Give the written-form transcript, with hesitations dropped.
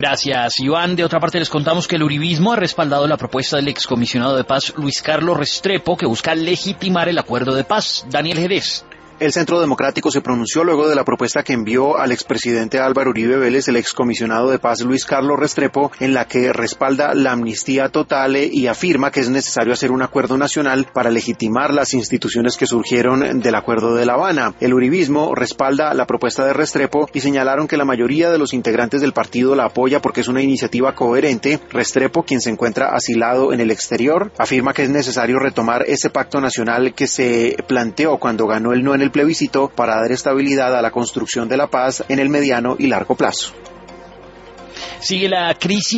Gracias, Iván. De otra parte, les contamos que el uribismo ha respaldado la propuesta del excomisionado de paz Luis Carlos Restrepo, que busca legitimar el acuerdo de paz. Daniel Jerez. El Centro Democrático se pronunció luego de la propuesta que envió al expresidente Álvaro Uribe Vélez el excomisionado de paz Luis Carlos Restrepo, en la que respalda la amnistía total y afirma que es necesario hacer un acuerdo nacional para legitimar las instituciones que surgieron del Acuerdo de La Habana. El uribismo respalda la propuesta de Restrepo y señalaron que la mayoría de los integrantes del partido la apoya porque es una iniciativa coherente. Restrepo, quien se encuentra asilado en el exterior, afirma que es necesario retomar ese pacto nacional que se planteó cuando ganó el no en el plebiscito para dar estabilidad a la construcción de la paz en el mediano y largo plazo. Sigue la crisis